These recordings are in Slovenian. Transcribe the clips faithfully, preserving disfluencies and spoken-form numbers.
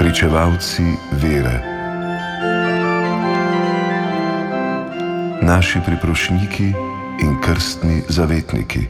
Pričevalci vere. Naši priprošniki in krstni zavetniki.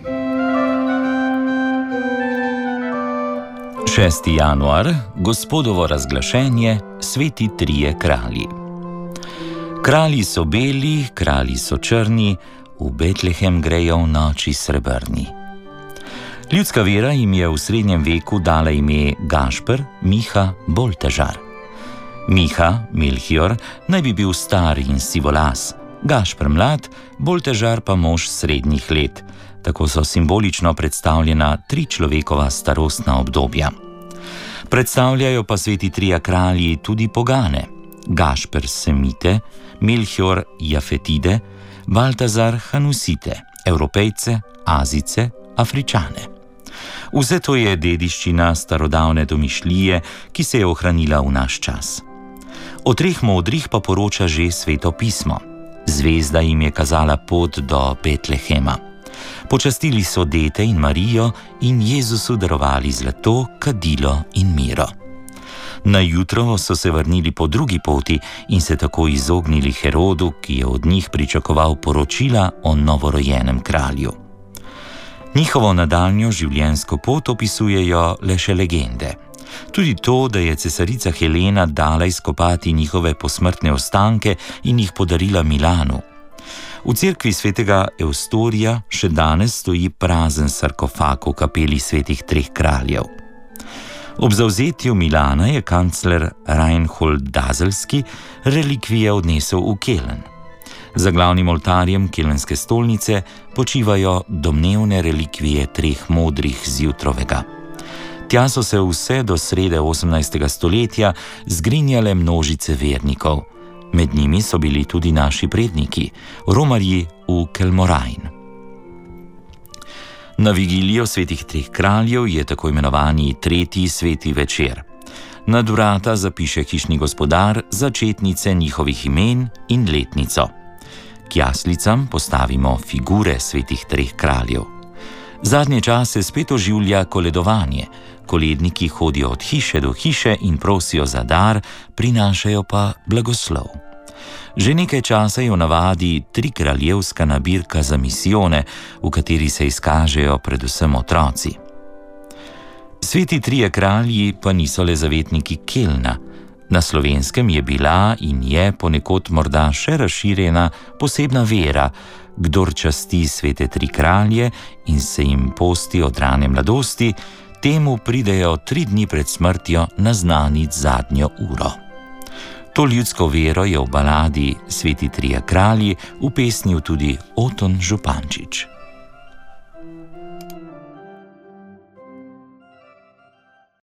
šesti januar, Gospodovo razglašenje, sveti trije kralji. Kralji so beli, kralji so črni, v Betlehem grejo v noči srebrni. Ljudska vera jim je v srednjem veku dala ime Gašper, Miha, Boltežar. Miha, Melchior, naj bi bil star in sivolas, Gašper mlad, Boltežar pa mož srednjih let. Tako so simbolično predstavljena tri človekova starostna obdobja. Predstavljajo pa sveti trije kralji tudi pogane: Gašper Semite, Melchior Jafetide, Baltazar Hanusite, Evropejce, Azice, Afričane. Vse to je dediščina starodavne domišljije, ki se je ohranila v naš čas. O treh modrih pa poroča že Sveto pismo. Zvezda jim je kazala pot do Betlehema. Počastili so dete in Marijo in Jezusu darovali zlato, kadilo in miro. Na jutro so se vrnili po drugi poti in se tako izognili Herodu, ki je od njih pričakoval poročila o novorojenem kralju. Njihovo nadaljnjo življenjsko pot opisujejo le še legende. Tudi to, da je cesarica Helena dala izkopati njihove posmrtne ostanke in jih podarila Milanu. V cerkvi svetega Eustorija še danes stoji prazen sarkofag v kapeli svetih treh kraljev. Ob zavzetju Milana je kancler Reinhold Daselski relikvije odnesel v Keln. Za glavnim oltarjem kelenske stolnice počivajo domnevne relikvije treh modrih z jutrovega. Tja so se vse do srede osemnajstega stoletja zgrinjale množice vernikov. Med njimi so bili tudi naši predniki, romarji v Kelmorajn. Na vigilijo svetih treh kraljev je tako imenovani tretji sveti večer. Nad vrata zapiše hišni gospodar začetnice njihovih imen in letnico. K jaslicam postavimo figure svetih treh kraljev. Zadnje čase spet oživlja koledovanje. Koledniki hodijo od hiše do hiše in prosijo za dar, prinašajo pa blagoslov. Že nekaj časa je v navadi trikraljevska nabirka za misijone, v kateri se izkažejo predvsem otroci. Sveti trije kralji pa niso le zavetniki Kelna. Na Slovenskem je bila in je ponekod morda še razširjena posebna vera, kdor časti svete tri kralje in se jim posti od rane mladosti, temu pridejo tri dni pred smrtjo naznanit zadnjo uro. To ljudsko vero je v baladi Sveti trije kralji upesnil tudi Oton Župančič.